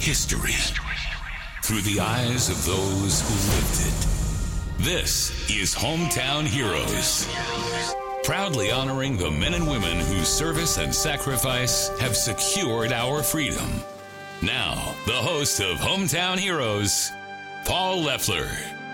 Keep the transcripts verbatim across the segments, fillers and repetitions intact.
history through the eyes of those who lived it. This is Hometown Heroes, proudly honoring the men and women whose service and sacrifice have secured our freedom. Now, the host of Hometown Heroes, Paul Leffler.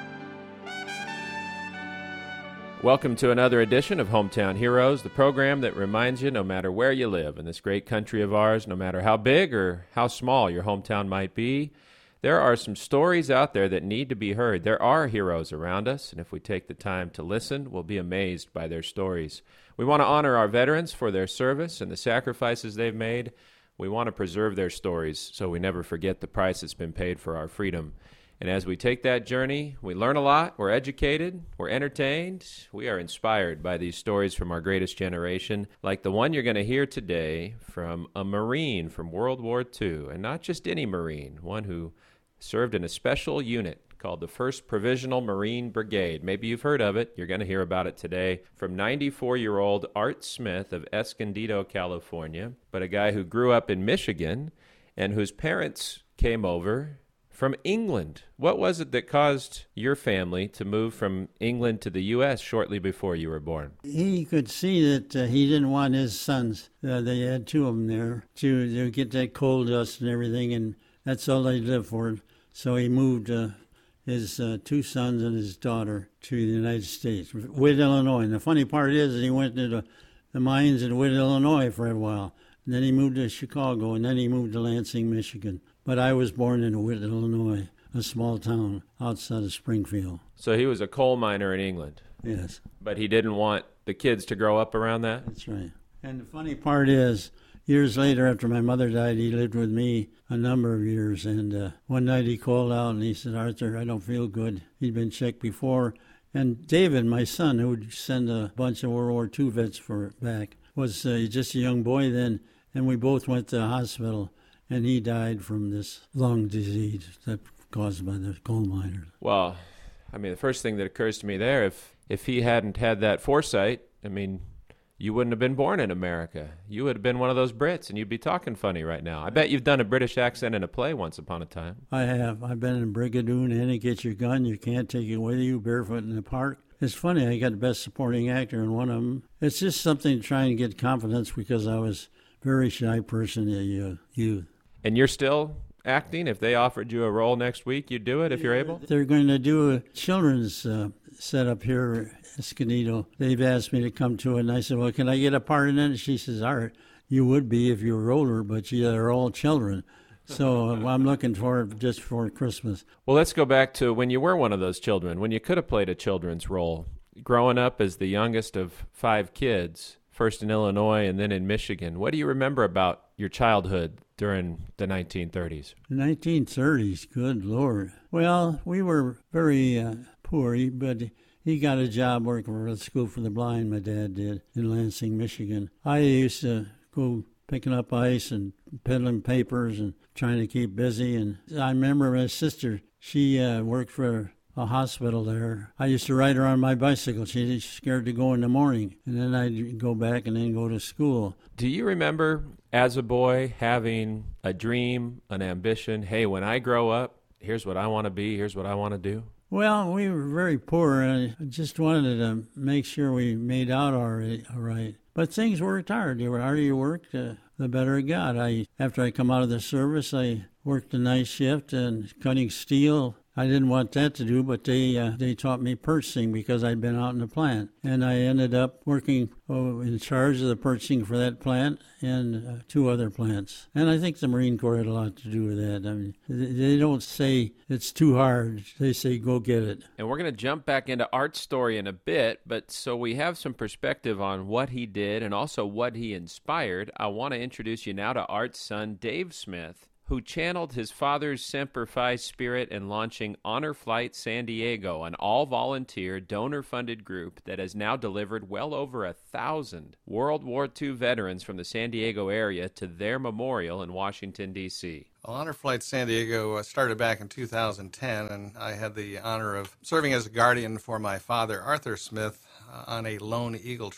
Welcome to another edition of Hometown Heroes, the program that reminds you no matter where you live in this great country of ours, no matter how big or how small your hometown might be, there are some stories out there that need to be heard. There are heroes around us, and if we take the time to listen, we'll be amazed by their stories. We want to honor our veterans for their service and the sacrifices they've made. We want to preserve their stories so we never forget the price that's been paid for our freedom. And as we take that journey, we learn a lot, we're educated, we're entertained, we are inspired by these stories from our greatest generation, like the one you're going to hear today from a Marine from World War Two, and not just any Marine, one who served in a special unit called the first Provisional Marine Brigade. Maybe you've heard of it. You're going to hear about it today from ninety-four-year-old Art Smith of Escondido, California, but a guy who grew up in Michigan and whose parents came over from England. What was it that caused your family to move from England to the U S shortly before you were born? He could see that uh, he didn't want his sons, uh, they had two of them there, to, to get that coal dust and everything, and that's all they lived for. So he moved uh, his uh, two sons and his daughter to the United States, Witt, Illinois. And the funny part is that he went to the, the mines in Witt, Illinois for a while. And then he moved to Chicago, and then he moved to Lansing, Michigan. But I was born in Witt, Illinois, a small town outside of Springfield. So he was a coal miner in England? Yes. But he didn't want the kids to grow up around that? That's right. And the funny part is, years later, after my mother died, he lived with me a number of years. And uh, one night he called out and he said, "Arthur, I don't feel good." He'd been checked before. And David, my son, who would send a bunch of World War Two vets for back, was uh, just a young boy then. And we both went to the hospital. And he died from this lung disease that caused by the coal miners. Well, I mean, the first thing that occurs to me there, if if he hadn't had that foresight, I mean, you wouldn't have been born in America. You would have been one of those Brits, and you'd be talking funny right now. I bet you've done a British accent in a play once upon a time. I have. I've been in Brigadoon, and you get your gun, you can't take it with you, barefoot in the park. It's funny, I got the best supporting actor in one of them. It's just something to try and get confidence because I was a very shy person at uh, youth. And you're still acting? If they offered you a role next week, you'd do it if you're able? They're going to do a children's uh, setup here at Escondido. They've asked me to come to it, and I said, "Well, can I get a part in it?" And she says, "Art, you would be if you were older, but you are all children." So uh, I'm looking for it just for Christmas. Well, let's go back to when you were one of those children, when you could have played a children's role. Growing up as the youngest of five kids, first in Illinois and then in Michigan, what do you remember about your childhood during the nineteen thirties? The nineteen thirties, good Lord. Well, we were very uh, poor, but he got a job working for the School for the Blind, my dad did, in Lansing, Michigan. I used to go picking up ice and peddling papers and trying to keep busy. And I remember my sister, she uh, worked for a hospital there. I used to ride her on my bicycle. She was scared to go in the morning. And then I'd go back and then go to school. Do you remember, as a boy, having a dream, an ambition? Hey, when I grow up, here's what I want to be, here's what I want to do? Well, we were very poor, and I just wanted to make sure we made out all right. All right. But things worked hard. The harder you worked, uh, the better it got. I, after I come out of the service, I worked a night shift and cutting steel. I didn't want that to do, but they uh, they taught me purchasing because I'd been out in the plant. And I ended up working oh, in charge of the purchasing for that plant and uh, two other plants. And I think the Marine Corps had a lot to do with that. I mean, they don't say it's too hard. They say go get it. And we're going to jump back into Art's story in a bit, but so we have some perspective on what he did and also what he inspired. I want to introduce you now to Art's son, Dave Smith, who channeled his father's Semper Fi spirit in launching Honor Flight San Diego, an all-volunteer, donor-funded group that has now delivered well over a thousand World War Two veterans from the San Diego area to their memorial in Washington, D C Well, Honor Flight San Diego started back in two thousand ten, and I had the honor of serving as a guardian for my father, Arthur Smith, uh, on a Lone Eagle trip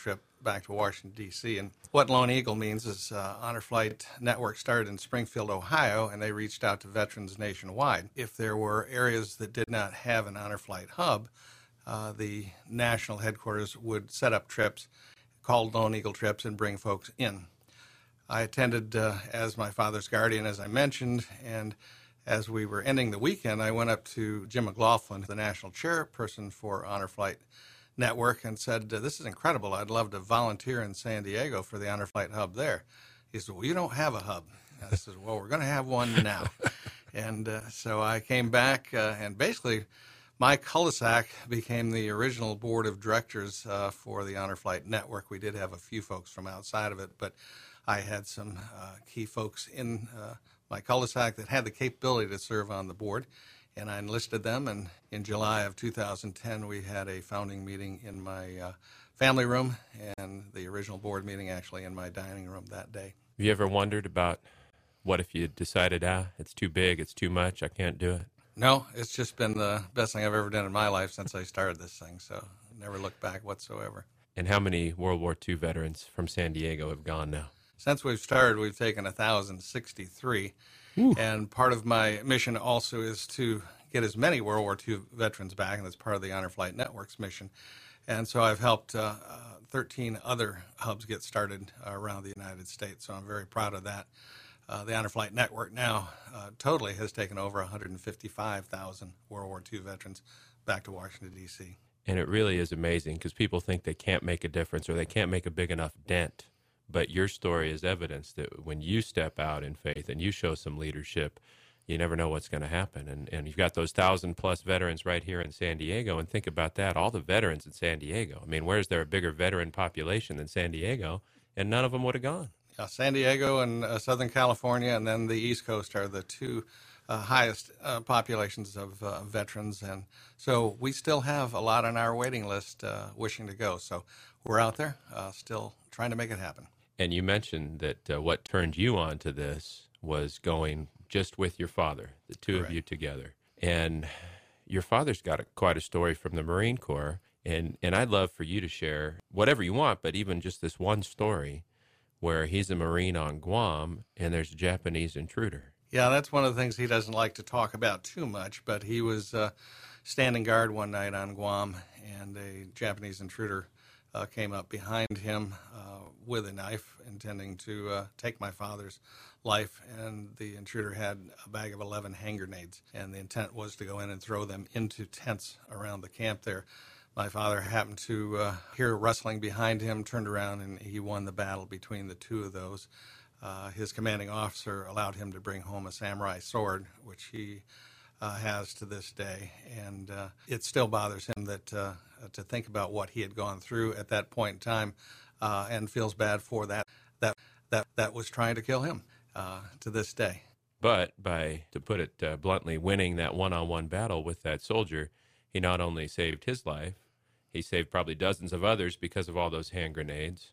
back to Washington, D C. And what Lone Eagle means is uh, Honor Flight Network started in Springfield, Ohio, and they reached out to veterans nationwide. If there were areas that did not have an Honor Flight hub, uh, the national headquarters would set up trips called Lone Eagle trips and bring folks in. I attended uh, as my father's guardian, as I mentioned, and as we were ending the weekend, I went up to Jim McLaughlin, the national chairperson for Honor Flight Network, and said, this is incredible. I'd love to volunteer in San Diego for the Honor Flight hub there. He said, well, you don't have a hub. I said, well, we're going to have one now. and uh, so I came back, uh, and basically my cul-de-sac became the original board of directors uh, for the Honor Flight Network. We did have a few folks from outside of it, but I had some uh, key folks in uh, my cul-de-sac that had the capability to serve on the board, and I enlisted them. And in July of two thousand ten, we had a founding meeting in my uh, family room, and the original board meeting actually in my dining room that day. Have you ever wondered about what if you decided, ah, it's too big, it's too much, I can't do it? No, it's just been the best thing I've ever done in my life since I started this thing, so never looked back whatsoever. And how many World War Two veterans from San Diego have gone now? Since we've started, we've taken one thousand sixty-three, Ooh. And part of my mission also is to get as many World War Two veterans back, and that's part of the Honor Flight Network's mission. And so I've helped uh, uh, thirteen other hubs get started uh, around the United States, so I'm very proud of that. Uh, the Honor Flight Network now uh, totally has taken over one hundred fifty-five thousand World War Two veterans back to Washington, D C. And it really is amazing because people think they can't make a difference or they can't make a big enough dent. But your story is evidence that when you step out in faith and you show some leadership, you never know what's going to happen. And and you've got those thousand-plus veterans right here in San Diego, and think about that, all the veterans in San Diego. I mean, where's there a bigger veteran population than San Diego? And none of them would have gone. Yeah, San Diego and uh, Southern California and then the East Coast are the two uh, highest uh, populations of uh, veterans. And so we still have a lot on our waiting list uh, wishing to go. So we're out there uh, still trying to make it happen. And you mentioned that uh, what turned you on to this was going just with your father, the two Correct. Of you together. And your father's got a, quite a story from the Marine Corps. And, and I'd love for you to share whatever you want, but even just this one story where he's a Marine on Guam and there's a Japanese intruder. Yeah, that's one of the things he doesn't like to talk about too much, but he was uh, standing guard one night on Guam, and a Japanese intruder uh, came up behind him uh, with a knife, intending to uh, take my father's life, and the intruder had a bag of eleven hand grenades, and the intent was to go in and throw them into tents around the camp there. My father happened to uh, hear rustling behind him, turned around, and he won the battle between the two of those. Uh, his commanding officer allowed him to bring home a samurai sword, which he uh, has to this day. And uh, it still bothers him that uh, to think about what he had gone through at that point in time, uh, and feels bad for that that that, that was trying to kill him uh, to this day. But by, to put it uh, bluntly, winning that one-on-one battle with that soldier, he not only saved his life, he saved probably dozens of others because of all those hand grenades.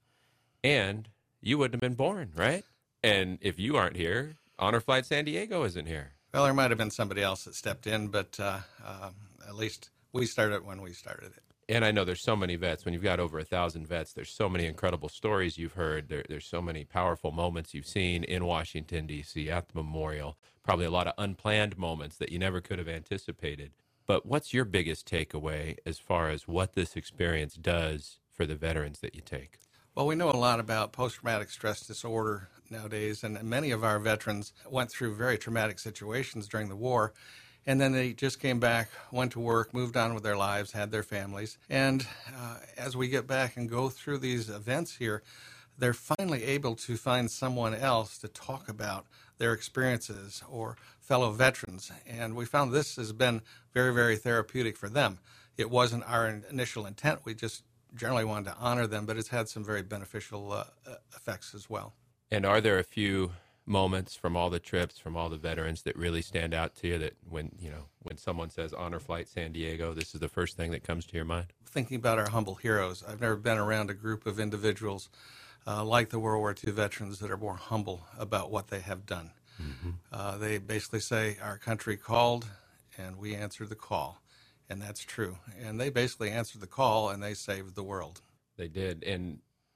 And you wouldn't have been born, right? And if you aren't here, Honor Flight San Diego isn't here. Well, there might have been somebody else that stepped in, but uh, um, at least we started when we started it. And I know there's so many vets. When you've got over a thousand vets, there's so many incredible stories you've heard. There, there's so many powerful moments you've seen in Washington, D C, at the memorial. Probably a lot of unplanned moments that you never could have anticipated. But what's your biggest takeaway as far as what this experience does for the veterans that you take? Well, we know a lot about post-traumatic stress disorder nowadays, and many of our veterans went through very traumatic situations during the war, and then they just came back, went to work, moved on with their lives, had their families. And uh, as we get back and go through these events here, they're finally able to find someone else to talk about their experiences or fellow veterans. And we found this has been very, very therapeutic for them. It wasn't our initial intent. We just generally wanted to honor them, but it's had some very beneficial uh, effects as well. And are there a few moments from all the trips, from all the veterans that really stand out to you that when, you know, when someone says Honor Flight San Diego, this is the first thing that comes to your mind? Thinking about our humble heroes, I've never been around a group of individuals Uh, like the World War Two veterans that are more humble about what they have done. Mm-hmm. Uh, they basically say, our country called and we answered the call. And that's true. And they basically answered the call and they saved the world. They did. And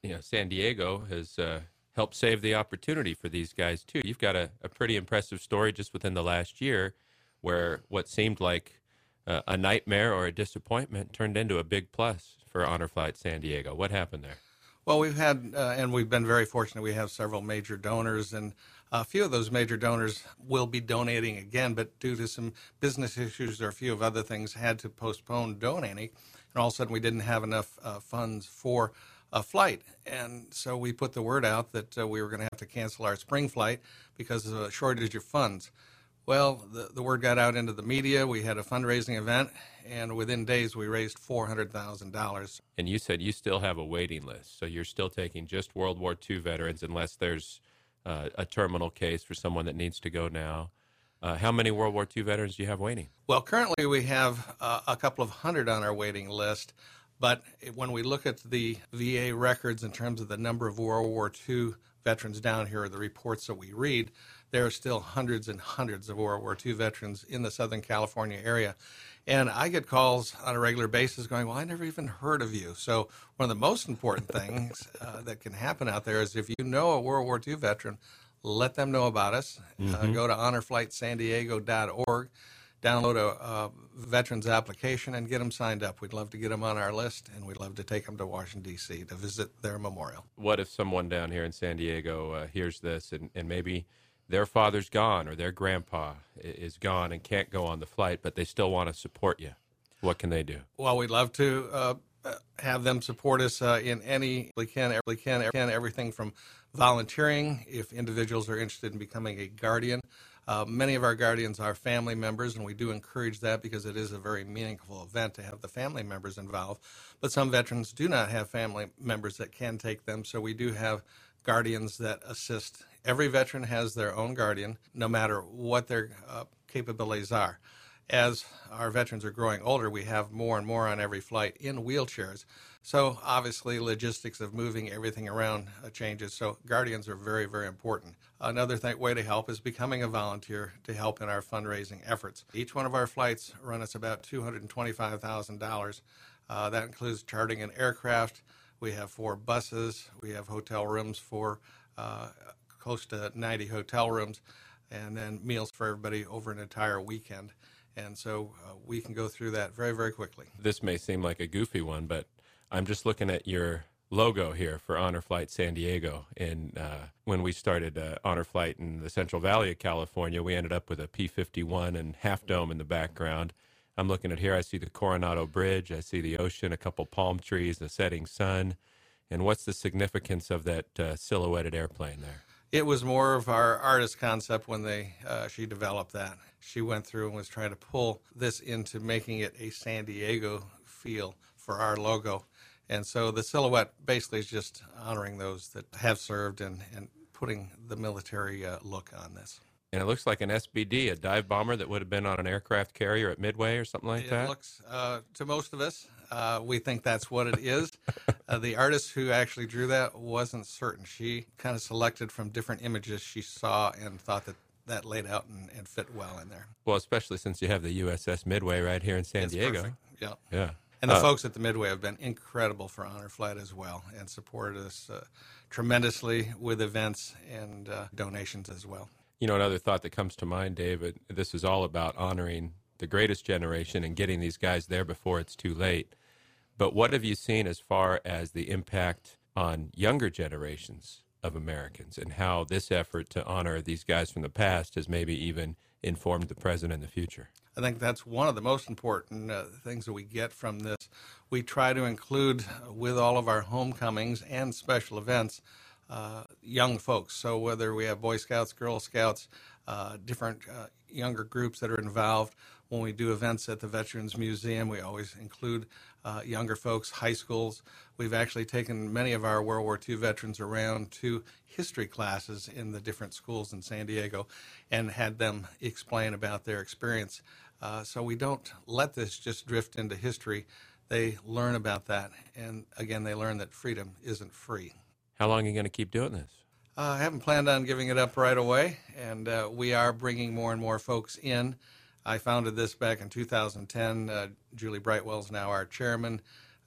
you know, San Diego has uh, helped save the opportunity for these guys, too. You've got a, a pretty impressive story just within the last year where what seemed like uh, a nightmare or a disappointment turned into a big plus for Honor Flight San Diego. What happened there? Well, we've had, uh, and we've been very fortunate, we have several major donors, and a few of those major donors will be donating again, but due to some business issues or a few of other things, had to postpone donating, and all of a sudden we didn't have enough uh, funds for a flight. And so we put the word out that uh, we were going to have to cancel our spring flight because of a shortage of funds. Well, the, the word got out into the media. We had a fundraising event, and within days we raised four hundred thousand dollars. And you said you still have a waiting list, so you're still taking just World War Two veterans unless there's uh, a terminal case for someone that needs to go now. Uh, how many World War Two veterans do you have waiting? Well, currently we have uh, a couple of hundred on our waiting list, but when we look at the V A records in terms of the number of World War Two veterans down here, or the reports that we read, there are still hundreds and hundreds of World War Two veterans in the Southern California area. And I get calls on a regular basis going, well, I never even heard of you. So one of the most important things uh, that can happen out there is if you know a World War Two veteran, let them know about us. Mm-hmm. Uh, go to honor flight san diego dot org, download a, a veterans application, and get them signed up. We'd love to get them on our list, and we'd love to take them to Washington, D C to visit their memorial. What if someone down here in San Diego uh, hears this and, and maybe their father's gone or their grandpa is gone and can't go on the flight, but they still want to support you? What can they do? Well, we'd love to uh, have them support us uh, in any we can, we can, can, everything from volunteering, if individuals are interested in becoming a guardian. Uh, many of our guardians are family members, and we do encourage that because it is a very meaningful event to have the family members involved. But some veterans do not have family members that can take them, so we do have guardians that assist. Every veteran has their own guardian, no matter what their uh, capabilities are. As our veterans are growing older, we have more and more on every flight in wheelchairs. So obviously logistics of moving everything around uh, changes. So guardians are very, very important. Another th- way to help is becoming a volunteer to help in our fundraising efforts. Each one of our flights run us about two hundred twenty-five thousand dollars. Uh, that includes chartering an aircraft. We have four buses. We have hotel rooms for uh, close to ninety hotel rooms, and then meals for everybody over an entire weekend. And so uh, we can go through that very, very quickly. This may seem like a goofy one, but I'm just looking at your logo here for Honor Flight San Diego. And uh, when we started uh, Honor Flight in the Central Valley of California, we ended up with a P fifty-one and Half Dome in the background. I'm looking at here. I see the Coronado Bridge. I see the ocean, a couple palm trees, a setting sun. And what's the significance of that uh, silhouetted airplane there? It was more of our artist concept when they uh, she developed that. She went through and was trying to pull this into making it a San Diego feel for our logo. And so the silhouette basically is just honoring those that have served and, and putting the military uh, look on this. And it looks like an S B D, a dive bomber that would have been on an aircraft carrier at Midway or something like it that? It looks, uh, to most of us, uh, we think that's what it is. uh, the artist who actually drew that wasn't certain. She kind of selected from different images she saw and thought that that laid out and, and fit well in there. Well, especially since you have the U S S Midway right here in San it's Diego. Perfect. Yeah. Yeah. And the uh, folks at the Midway have been incredible for Honor Flight as well and supported us uh, tremendously with events and uh, donations as well. You know, another thought that comes to mind, David, this is all about honoring the greatest generation and getting these guys there before it's too late. But what have you seen as far as the impact on younger generations of Americans and how this effort to honor these guys from the past has maybe even informed the present and the future? I think that's one of the most important uh, things that we get from this. We try to include uh, with all of our homecomings and special events uh, young folks. So whether we have Boy Scouts, Girl Scouts, uh, different uh, younger groups that are involved. When we do events at the Veterans Museum, we always include uh, younger folks, high schools. We've actually taken many of our World War Two veterans around to history classes in the different schools in San Diego and had them explain about their experience. Uh, so we don't let this just drift into history. They learn about that. And again, they learn that freedom isn't free. How long are you going to keep doing this? Uh, I haven't planned on giving it up right away, and uh, we are bringing more and more folks in. I founded this back in two thousand ten. Uh, Julie Brightwell is now our chairman.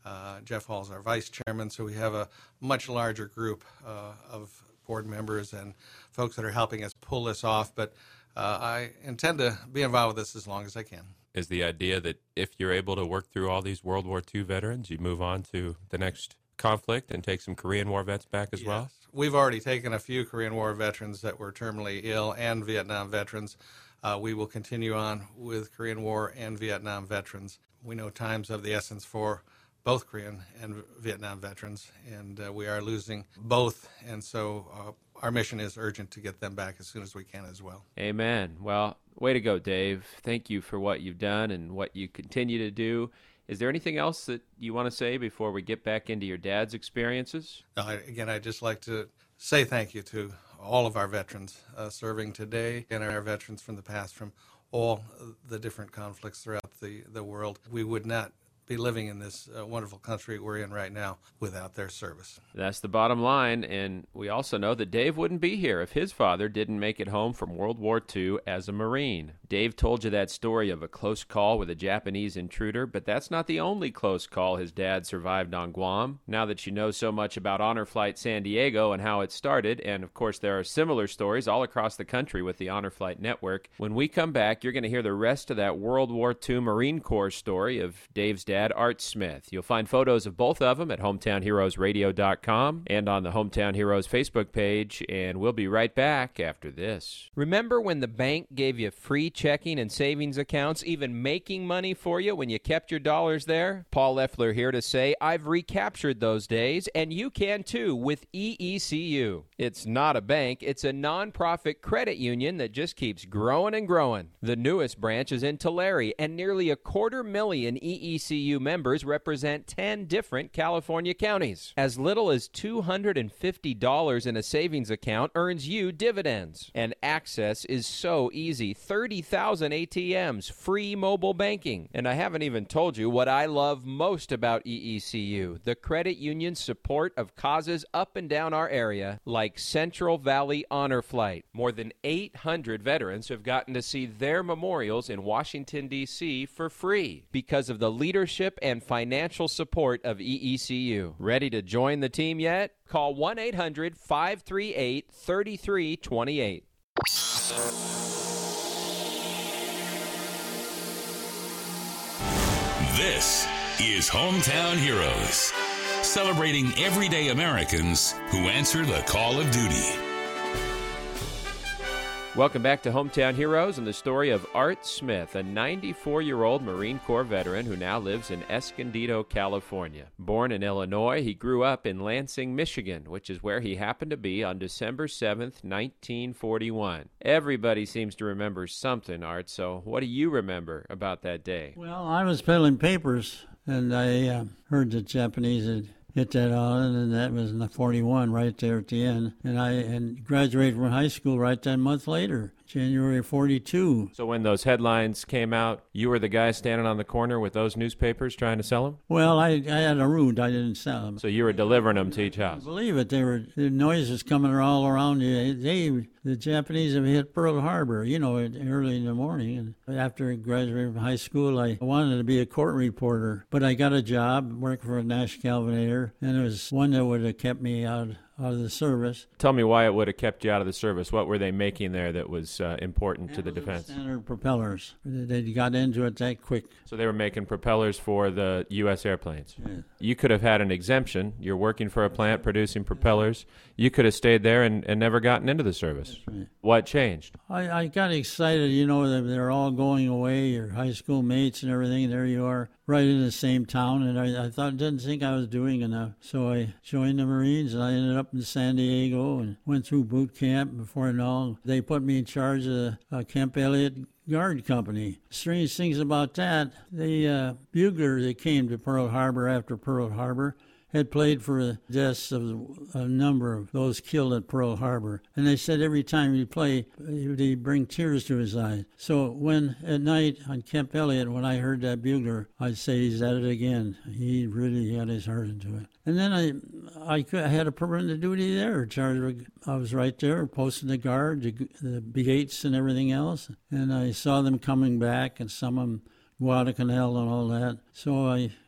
Uh, Jeff Hall's our vice chairman, so we have a much larger group uh, of board members and folks that are helping us pull this off. But uh, I intend to be involved with this as long as I can. Is the idea that if you're able to work through all these World War Two veterans, you move on to the next conflict and take some Korean War vets back as yes. well? We've already taken a few Korean War veterans that were terminally ill and Vietnam veterans. Uh, we will continue on with Korean War and Vietnam veterans. We know time's of the essence for both Korean and Vietnam veterans, and uh, we are losing both, and so uh, our mission is urgent to get them back as soon as we can as well. Amen. Well, way to go, Dave. Thank you for what you've done and what you continue to do. Is there anything else that you want to say before we get back into your dad's experiences? No, I, again, I'd just like to say thank you to all of our veterans uh, serving today and our veterans from the past from all the different conflicts throughout the, the world. We would not be living in this uh, wonderful country we're in right now without their service. That's the bottom line, and we also know that Dave wouldn't be here if his father didn't make it home from World War Two as a Marine. Dave told you that story of a close call with a Japanese intruder, but that's not the only close call his dad survived on Guam. Now that you know so much about Honor Flight San Diego and how it started, and of course there are similar stories all across the country with the Honor Flight Network, when we come back, you're going to hear the rest of that World War Two Marine Corps story of Dave's dad, Art Smith. You'll find photos of both of them at hometown heroes radio dot com and on the Hometown Heroes Facebook page, and we'll be right back after this. Remember when the bank gave you free checking and savings accounts, even making money for you when you kept your dollars there? Paul Leffler here to say I've recaptured those days, and you can too with E E C U. It's not a bank, it's a nonprofit credit union that just keeps growing and growing. The newest branch is in Tulare, and nearly a quarter million E E C U members represent ten different California counties. As little as two hundred fifty dollars in a savings account earns you dividends. And access is so easy. thirty thousand A T Ms, free mobile banking. And I haven't even told you what I love most about E E C U, the credit union's support of causes up and down our area, like Central Valley Honor Flight. More than eight hundred veterans have gotten to see their memorials in Washington, D C for free because of the leadership and financial support of E E C U. Ready to join the team yet? Call one eight hundred five three eight three three two eight. This is Hometown Heroes, celebrating everyday Americans who answer the call of duty. Welcome back to Hometown Heroes and the story of Art Smith, a ninety-four-year-old Marine Corps veteran who now lives in Escondido, California. Born in Illinois, he grew up in Lansing, Michigan, which is where he happened to be on December seventh, nineteen forty-one. Everybody seems to remember something, Art, so what do you remember about that day? Well, I was peddling papers, and I uh, heard the Japanese had hit that on, and that was in the forty-one right there at the end. And I and graduated from high school right that month later, January forty-two. So when those headlines came out, you were the guy standing on the corner with those newspapers trying to sell them? Well, I, I had a route. I didn't sell them. So you were delivering them to each house? Believe it, they were the noise was coming all around you. They, the Japanese have hit Pearl Harbor, you know, early in the morning. And after I graduated from high school, I wanted to be a court reporter, but I got a job working for a Nash Calvinator, and it was one that would have kept me out out of the service. Tell me why it would have kept you out of the service. What were they making there that was uh, important to the defense? Standard propellers. They got into it that quick. So they were making propellers for the U S airplanes. Yeah. You could have had an exemption. You're working for a plant producing propellers. You could have stayed there and, and never gotten into the service. That's right. What changed? I, I got excited, you know, that they're all going away, your high school mates and everything. There you are, right in the same town. And I, I thought, didn't think I was doing enough. So I joined the Marines, and I ended up in San Diego and went through boot camp. Before long, they put me in charge of the uh, Camp Elliott Guard Company. Strange things about that, the uh, bugler that came to Pearl Harbor after Pearl Harbor had played for the deaths of a number of those killed at Pearl Harbor. And they said every time he'd play, he'd bring tears to his eyes. So when at night on Camp Elliott, when I heard that bugler, I'd say he's at it again. He really had his heart into it. And then I I, could, I had a permanent duty there. Charged with, I was right there, posting the guard, the, the gates and everything else. And I saw them coming back, and some of them Guadalcanal and all that. So I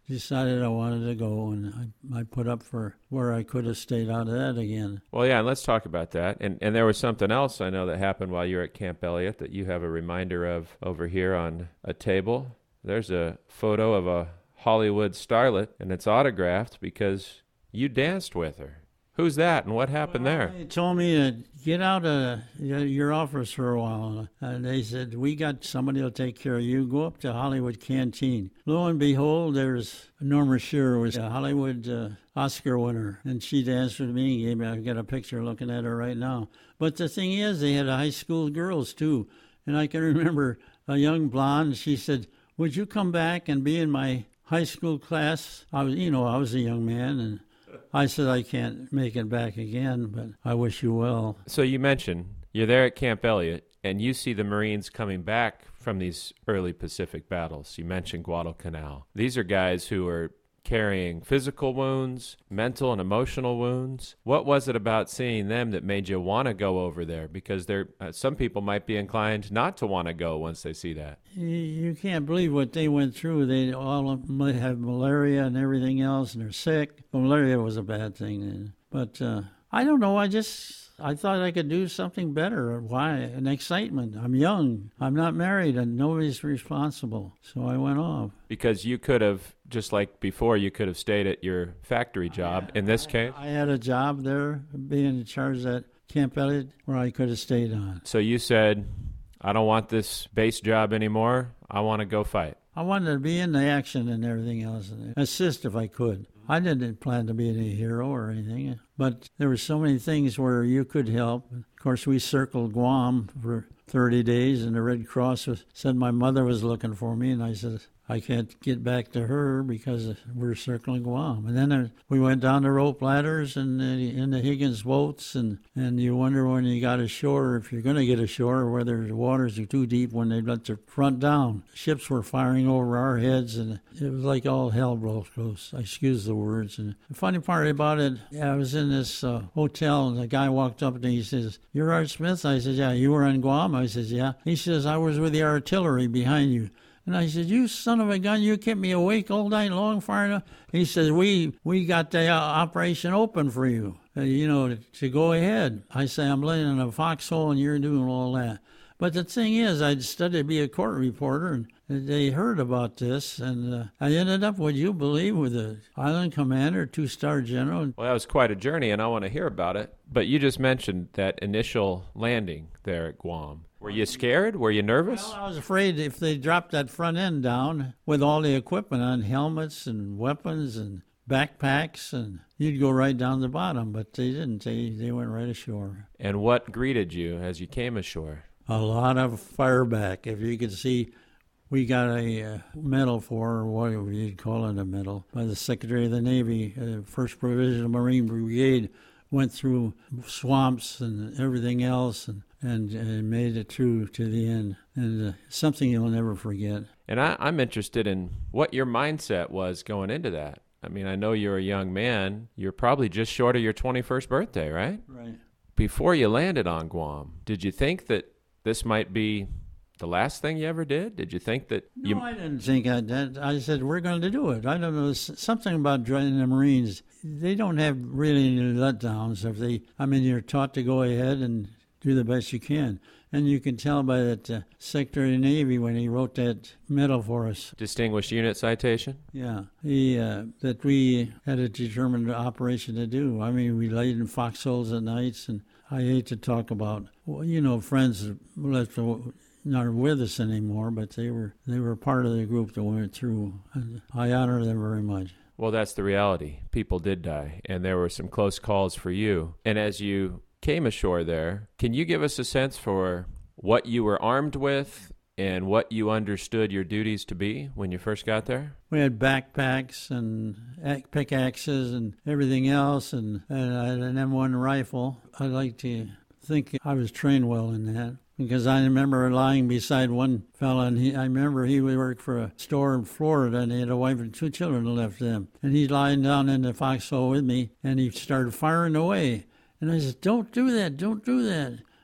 decided I wanted to go, and I, I put up for where I could have stayed out of that again. Well, yeah, and let's talk about that. And and there was something else I know that happened while you were at Camp Elliott that you have a reminder of over here on a table. There's a photo of a Hollywood starlet, and it's autographed because you danced with her. Who's that, and what happened well, there? They told me to get out of your office for a while. And they said, we got somebody will take care of you. Go up to Hollywood Canteen. Lo and behold, there's Norma Shearer, was a Hollywood uh, Oscar winner. And she danced with me. Gave me, I've got a picture looking at her right now. But the thing is, they had high school girls, too. And I can remember a young blonde, she said, would you come back and be in my high school class? I was, you know, I was a young man, and I said, I can't make it back again, but I wish you well. So you mentioned you're there at Camp Elliott, and you see the Marines coming back from these early Pacific battles. You mentioned Guadalcanal. These are guys who are carrying physical wounds, mental and emotional wounds. What was it about seeing them that made you want to go over there? Because there, uh, some people might be inclined not to want to go once they see that. You can't believe what they went through. They all have malaria and everything else, and they're sick. Malaria was a bad thing. But uh, I don't know. I just, I thought I could do something better. Why? An excitement. I'm young. I'm not married, and nobody's responsible. So I went off. Because you could have, just like before, you could have stayed at your factory job. In this case, I had a job there, being in charge at Camp Elliott, where I could have stayed on. So you said, I don't want this base job anymore. I want to go fight. I wanted to be in the action and everything else, and assist if I could. I didn't plan to be any hero or anything, but there were so many things where you could help. Of course, we circled Guam for thirty days, and the Red Cross was, said my mother was looking for me, and I said, I can't get back to her because we're circling Guam. And then uh, we went down the rope ladders and uh, in the Higgins boats, and, and you wonder when you got ashore, if you're going to get ashore, whether the waters are too deep when they let the front down. Ships were firing over our heads, and it was like all hell broke loose. Excuse the words. And the funny part about it, I was in this uh, hotel, and the guy walked up to me, he says, you're Art Smith? I said, yeah. You were on Guam? I said, yeah. He says, I was with the artillery behind you. And I said, you son of a gun, you kept me awake all night long far enough. He says, we we got the uh, operation open for you, uh, you know, to, to go ahead. I say, I'm laying in a foxhole and you're doing all that. But the thing is, I'd studied to be a court reporter, and they heard about this, and uh, I ended up, would you believe, with an island commander, two-star general. Well, that was quite a journey, and I want to hear about it. But you just mentioned that initial landing there at Guam. Were you scared? Were you nervous? Well, I was afraid if they dropped that front end down with all the equipment on, helmets and weapons and backpacks, and you'd go right down the bottom. But they didn't. They, they went right ashore. And what greeted you as you came ashore? A lot of fireback. If you could see, we got a uh, medal for, or whatever you'd call it, a medal, by the Secretary of the Navy, uh, first Provisional Marine Brigade, went through swamps and everything else, and and, and made it through to the end. And uh, something you'll never forget. And I, I'm interested in what your mindset was going into that. I mean, I know you're a young man. You're probably just short of your twenty-first birthday, right? Right. Before you landed on Guam, did you think that this might be the last thing you ever did? Did you think that you... No, I didn't think I did. I said, we're going to do it. I don't know, something about joining the Marines. They don't have really any letdowns. If they, I mean, you're taught to go ahead and do the best you can. And you can tell by that uh, Secretary of the Navy when he wrote that medal for us. Distinguished Unit Citation? Yeah, he, uh, that we had a determined operation to do. I mean, we laid in foxholes at nights, and I hate to talk about, well, you know, friends that left, not with us anymore, but they were they were part of the group that went through, and I honor them very much. Well, that's the reality. People did die, and there were some close calls for you. And as you came ashore there, can you give us a sense for what you were armed with and what you understood your duties to be when you first got there? We had backpacks and pickaxes and everything else, and, and I had an M one rifle. I like to think I was trained well in that, because I remember lying beside one fella, and he, I remember he worked for a store in Florida, and he had a wife and two children that left them. And he's lying down in the foxhole with me, and he started firing away. And I said, don't do that, don't do that.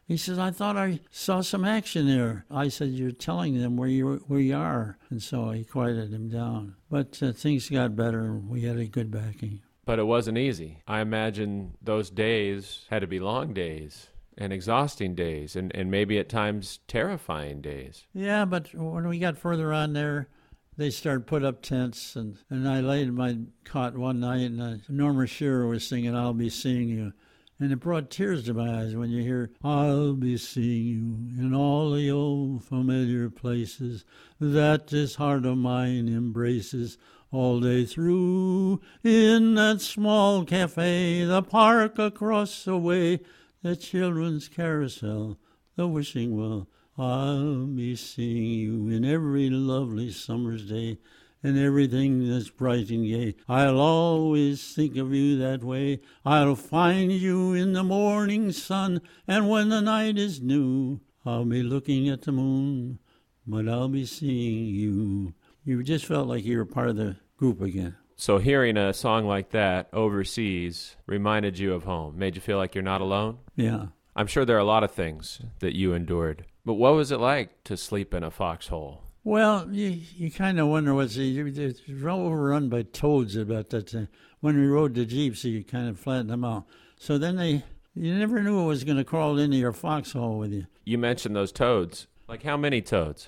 He says, I thought I saw some action there. I said, you're telling them where you where you are. And so he quieted him down. But uh, things got better, and we had a good backing. But it wasn't easy. I imagine those days had to be long days and exhausting days and, and maybe at times terrifying days. Yeah, but when we got further on there, they started put up tents, and, and I laid in my cot one night, and uh, Norma Shearer was singing, I'll Be Seeing You. And it brought tears to my eyes when you hear, I'll be seeing you in all the old familiar places that this heart of mine embraces all day through. In that small cafe, the park across the way, the children's carousel, the wishing well. I'll be seeing you in every lovely summer's day, and everything that's bright and gay. I'll always think of you that way. I'll find you in the morning sun, and when the night is new, I'll be looking at the moon, but I'll be seeing you. You just felt like you were part of the group again. So hearing a song like that overseas reminded you of home, made you feel like you're not alone? Yeah. I'm sure there are a lot of things that you endured. But what was it like to sleep in a foxhole? Well, you you kind of wonder what's it's overrun by toads about that time. When we rode the jeeps, you kind of flattened them out. So then they, you never knew it was going to crawl into your foxhole with you. You mentioned those toads. Like how many toads?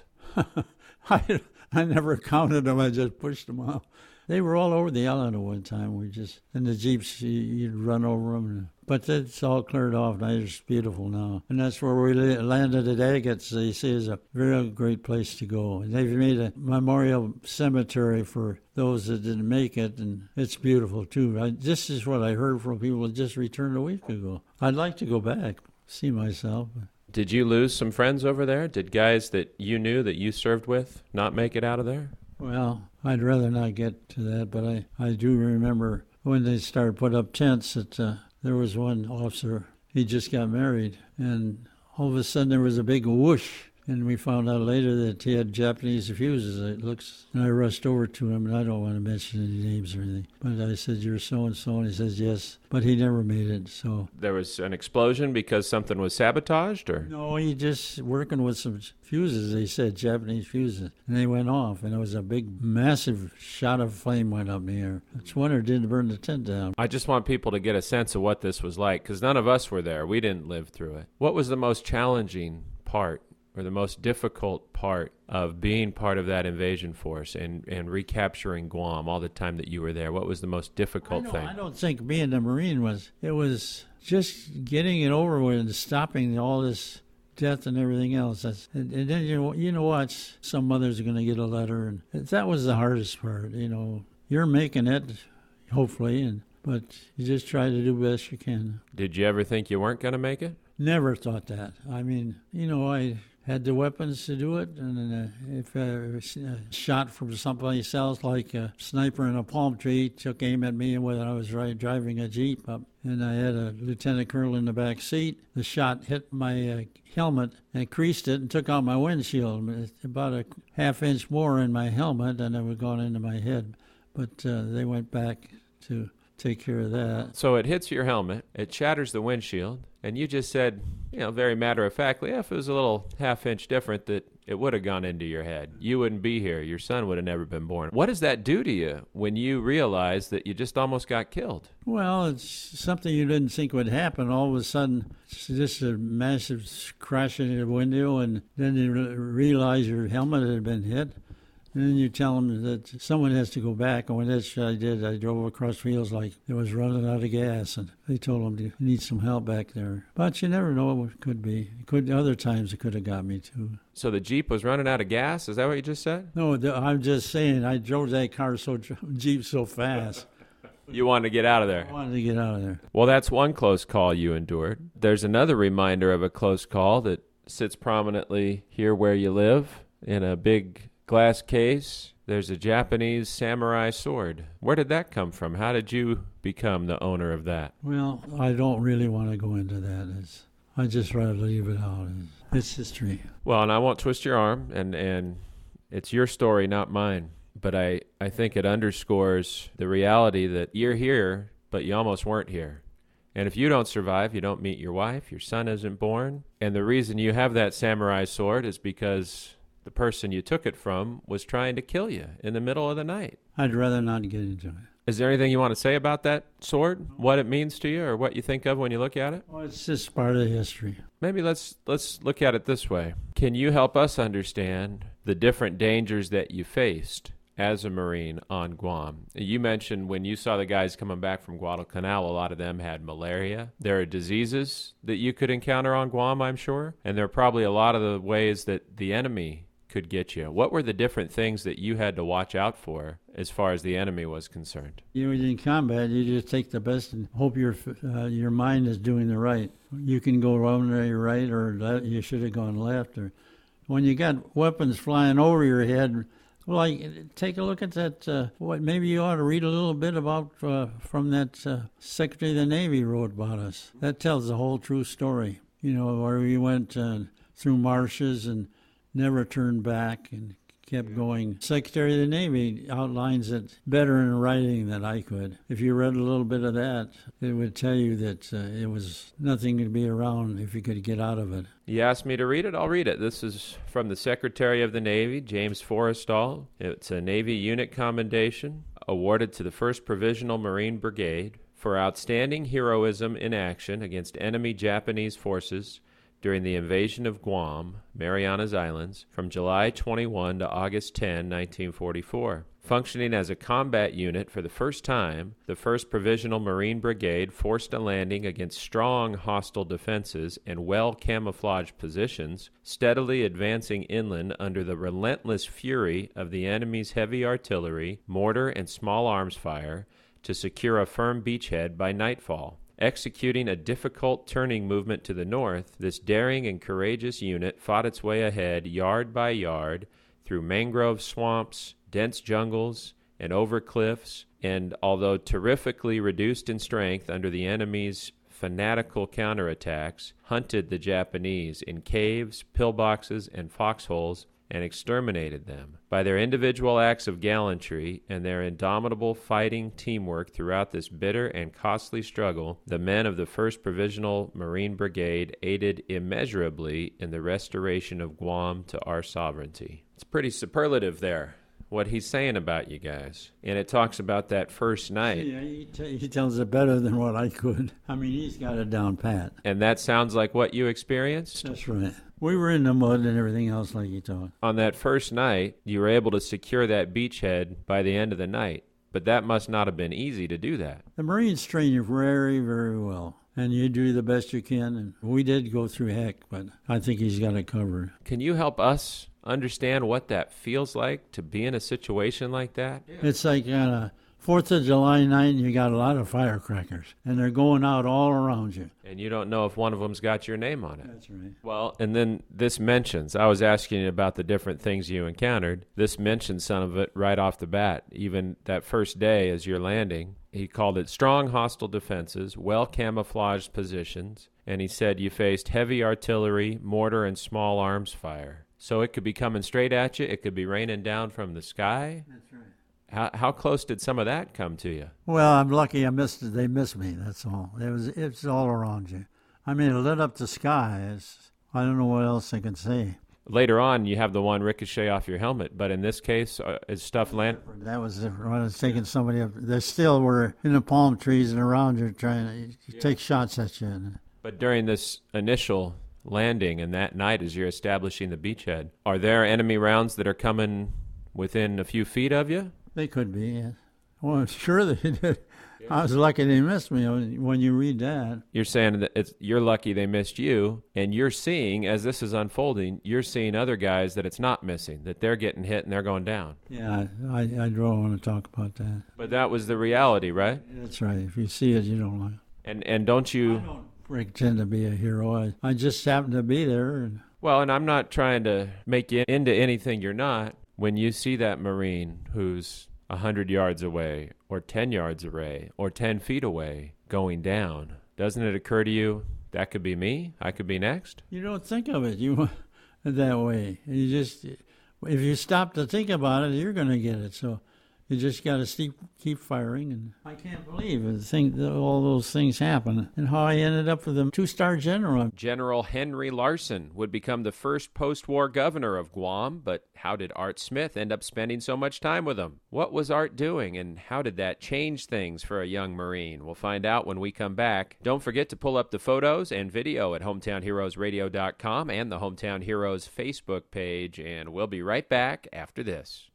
I I never counted them. I just pushed them out. They were all over the island at one time. We just in the jeeps, you, you'd run over them. But it's all cleared off. Now it's beautiful now, and that's where we landed at Agates. They say is a very great place to go. And they've made a memorial cemetery for those that didn't make it, and it's beautiful too. I, this is what I heard from people that just returned a week ago. I'd like to go back, see myself. Did you lose some friends over there? Did guys that you knew that you served with not make it out of there? Well, I'd rather not get to that, but I, I do remember when they started put up tents that uh, there was one officer, he just got married, and all of a sudden there was a big whoosh, and we found out later that he had Japanese fuses, it looks, and I rushed over to him, and I don't want to mention any names or anything, but I said, you're so-and-so, and he says, yes, but he never made it, so. There was an explosion because something was sabotaged, or? No, he just working with some fuses, they said, Japanese fuses, and they went off, and it was a big, massive shot of flame went up in the air. It's wonder it didn't burn the tent down. I just want people to get a sense of what this was like, because none of us were there. We didn't live through it. What was the most challenging part or the most difficult part of being part of that invasion force and, and recapturing Guam all the time that you were there? What was the most difficult I thing? I don't think being a Marine was. It was just getting it over with and stopping all this death and everything else. That's, and, and then, you know, you know what? Some mothers are going to get a letter. And that was the hardest part, you know. You're making it, hopefully, and but you just try to do the best you can. Did you ever think you weren't going to make it? Never thought that. I mean, you know, I had the weapons to do it, and uh, if a shot from someplace else, like a sniper in a palm tree, took aim at me when I was right, driving a Jeep up, and I had a lieutenant colonel in the back seat. The shot hit my uh, helmet and creased it and took out my windshield, about a half inch more in my helmet, and it was gone into my head. But uh, they went back to take care of that. So it hits your helmet, it shatters the windshield, and you just said, you know, very matter-of-factly, yeah, if it was a little half-inch different, that it would have gone into your head. You wouldn't be here. Your son would have never been born. What does that do to you when you realize that you just almost got killed? Well, it's something you didn't think would happen. All of a sudden, it's just a massive crash in your window, and then you realize your helmet had been hit. And then you tell them that someone has to go back. And when that's what I did, I drove across fields like it was running out of gas. And they told them to need some help back there. But you never know what it could be. It could Other times it could have got me, too. So the Jeep was running out of gas? Is that what you just said? No, the, I'm just saying I drove that car, so Jeep so fast. You wanted to get out of there. I wanted to get out of there. Well, that's one close call you endured. There's another reminder of a close call that sits prominently here where you live in a big glass case. There's a Japanese samurai sword. Where did that come from? How did you become the owner of that? Well, I don't really want to go into that. It's, I just rather leave it out. It's history. Well, and I won't twist your arm, and, and it's your story, not mine. But I, I think it underscores the reality that you're here, but you almost weren't here. And if you don't survive, you don't meet your wife, your son isn't born. And the reason you have that samurai sword is because the person you took it from was trying to kill you in the middle of the night. I'd rather not get into it. Is there anything you want to say about that sword? What it means to you or what you think of when you look at it? Well, it's just part of history. Maybe let's let's look at it this way. Can you help us understand the different dangers that you faced as a Marine on Guam? You mentioned when you saw the guys coming back from Guadalcanal, a lot of them had malaria. There are diseases that you could encounter on Guam, I'm sure, and there are probably a lot of the ways that the enemy could get you. What were the different things that you had to watch out for as far as the enemy was concerned? You know, in combat, you just take the best and hope your uh, your mind is doing the right. You can go around to your right, or le- you should have gone left. Or when you got weapons flying over your head, well, like, take a look at that. Uh, what maybe you ought to read a little bit about uh, from that uh, Secretary of the Navy wrote about us. That tells the whole true story. You know, where we went uh, through marshes and never turned back and kept going. Secretary of the Navy outlines it better in writing than I could. If you read a little bit of that, it would tell you that uh, it was nothing to be around if you could get out of it. You asked me to read it, I'll read it. This is from the Secretary of the Navy, James Forrestal. It's a Navy Unit Commendation awarded to the first Provisional Marine Brigade for outstanding heroism in action against enemy Japanese forces during the invasion of Guam, Marianas Islands, from July twenty-first to August tenth, nineteen forty-four. Functioning as a combat unit for the first time, the first Provisional Marine Brigade forced a landing against strong hostile defenses and well-camouflaged positions, steadily advancing inland under the relentless fury of the enemy's heavy artillery, mortar, and small arms fire to secure a firm beachhead by nightfall. Executing a difficult turning movement to the north, this daring and courageous unit fought its way ahead yard by yard through mangrove swamps, dense jungles, and over cliffs, and although terrifically reduced in strength under the enemy's fanatical counterattacks, hunted the Japanese in caves, pillboxes, and foxholes, and exterminated them. By their individual acts of gallantry and their indomitable fighting teamwork throughout this bitter and costly struggle, the men of the first Provisional Marine Brigade aided immeasurably in the restoration of Guam to our sovereignty. It's pretty superlative there, what he's saying about you guys. And it talks about that first night. Yeah, he, t- he tells it better than what I could. I mean, he's got it down pat. And that sounds like what you experienced? That's right. We were in the mud and everything else like you talked. On that first night, you were able to secure that beachhead by the end of the night. But that must not have been easy to do that. The Marines train you very, very well. And you do the best you can. And we did go through heck, but I think he's got it covered. Can you help us understand what that feels like to be in a situation like that? Yeah. It's like on a fourth of July night, and you got a lot of firecrackers, and they're going out all around you. And you don't know if one of them's got your name on it. That's right. Well, and then this mentions, I was asking you about the different things you encountered. This mentions some of it right off the bat. Even that first day as you're landing, he called it strong hostile defenses, well-camouflaged positions, and he said you faced heavy artillery, mortar, and small arms fire. So it could be coming straight at you. It could be raining down from the sky. That's right. How how close did some of that come to you? Well, I'm lucky I missed it. They missed me, that's all. It was it's all around you. I mean, it lit up the sky. It's, I don't know what else I can say. Later on, you have the one ricochet off your helmet, but in this case, uh, is stuff land? That was different. When I was taking somebody up, they still were in the palm trees and around you trying to yeah. take shots at you. But during this initial landing and that night as you're establishing the beachhead, are there enemy rounds that are coming within a few feet of you? They could be, yes. Well, sure they did. Yeah. I was lucky they missed me when you read that. You're saying that it's, you're lucky they missed you, and you're seeing, as this is unfolding, you're seeing other guys that it's not missing, that they're getting hit and they're going down. Yeah, I, I don't want to talk about that. But that was the reality, right? That's right. If you see it, you don't like it. And, and don't you... I don't pretend to be a hero. I, I just happen to be there. And... Well, and I'm not trying to make you into anything you're not. When you see that Marine who's one hundred yards away or ten yards away or ten feet away going down, doesn't it occur to you, that could be me? I could be next? You don't think of it you that way. You just, if you stop to think about it, you're going to get it. So You just got to keep firing. And I can't believe the thing, that all those things happen and how I ended up with a two-star general. General Henry Larson would become the first post-war governor of Guam, but how did Art Smith end up spending so much time with him? What was Art doing, and how did that change things for a young Marine? We'll find out when we come back. Don't forget to pull up the photos and video at hometown heroes radio dot com and the Hometown Heroes Facebook page, and we'll be right back after this.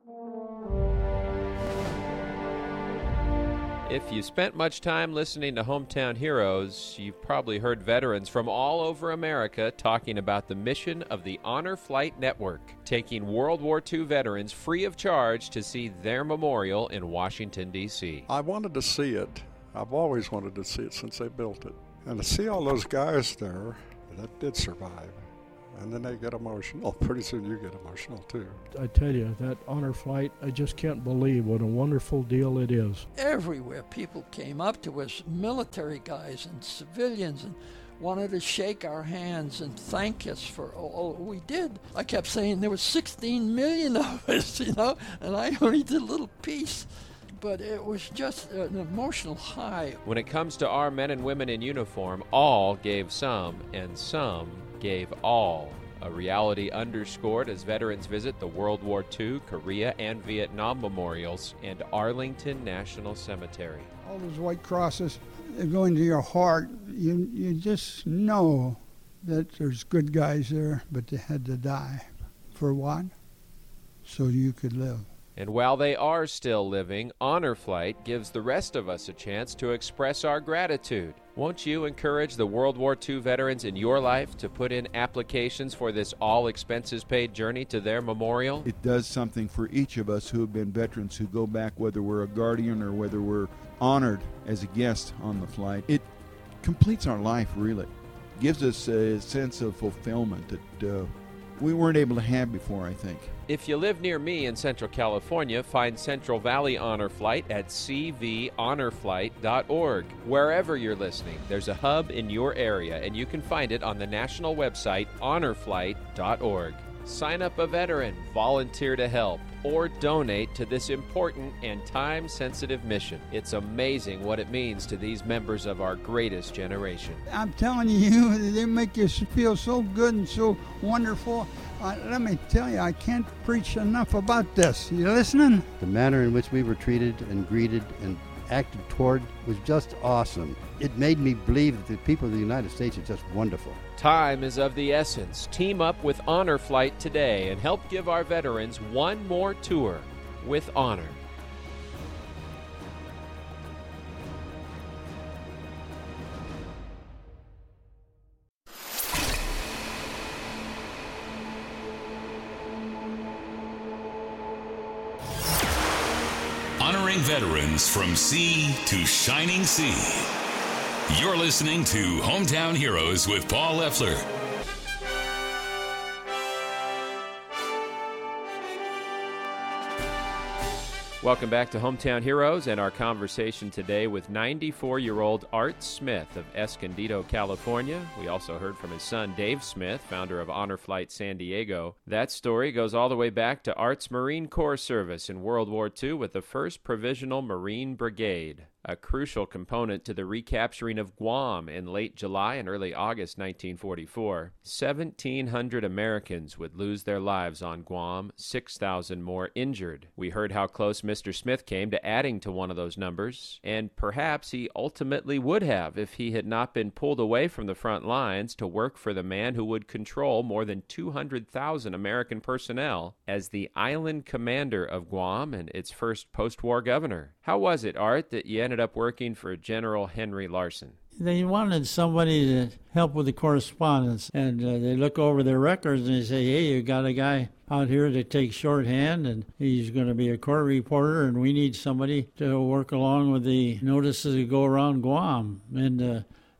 If you spent much time listening to Hometown Heroes, you've probably heard veterans from all over America talking about the mission of the Honor Flight Network, taking World War Two veterans free of charge to see their memorial in Washington, D C I wanted to see it. I've always wanted to see it since they built it. And to see all those guys there that did survive, and then they get emotional. Pretty soon you get emotional, too. I tell you, that honor flight, I just can't believe what a wonderful deal it is. Everywhere people came up to us, military guys and civilians, and wanted to shake our hands and thank us for all we did. I kept saying there were sixteen million of us, you know, and I only did a little piece. But it was just an emotional high. When it comes to our men and women in uniform, all gave some, and some gave all. A reality underscored as veterans visit the World War Two, Korea, and Vietnam memorials and Arlington National Cemetery. All those white crosses go into your heart. You, you just know that there's good guys there, but they had to die. For what? So you could live. And while they are still living, Honor Flight gives the rest of us a chance to express our gratitude. Won't you encourage the World War Two veterans in your life to put in applications for this all-expenses-paid journey to their memorial? It does something for each of us who have been veterans who go back, whether we're a guardian or whether we're honored as a guest on the flight. It completes our life, really. Gives us a sense of fulfillment that uh, we weren't able to have before, I think. If you live near me in Central California, find Central Valley Honor Flight at c v honor flight dot org. Wherever you're listening, there's a hub in your area, and you can find it on the national website honor flight dot org. Sign up a veteran, volunteer to help, or donate to this important and time-sensitive mission. It's amazing what it means to these members of our greatest generation. I'm telling you, they make you feel so good and so wonderful. Uh, let me tell you, I can't preach enough about this. You listening? The manner in which we were treated and greeted and acted toward was just awesome. It made me believe that the people of the United States are just wonderful. Time is of the essence. Team up with Honor Flight today and help give our veterans one more tour with honor. Honoring veterans from sea to shining sea. You're listening to Hometown Heroes with Paul Leffler. Welcome back to Hometown Heroes and our conversation today with ninety-four-year-old Art Smith of Escondido, California. We also heard from his son, Dave Smith, founder of Honor Flight San Diego. That story goes all the way back to Art's Marine Corps service in World War Two with the first Provisional Marine Brigade, a crucial component to the recapturing of Guam in late July and early August nineteen forty-four. seventeen hundred Americans would lose their lives on Guam, six thousand more injured. We heard how close Mister Smith came to adding to one of those numbers, and perhaps he ultimately would have if he had not been pulled away from the front lines to work for the man who would control more than two hundred thousand American personnel as the island commander of Guam and its first post-war governor. How was it, Art, that you ended up working for General Henry Larson? They wanted somebody to help with the correspondence, and uh, they look over their records and they say, hey, you got a guy out here that takes shorthand, and he's going to be a court reporter, and we need somebody to work along with the notices that go around Guam. And uh,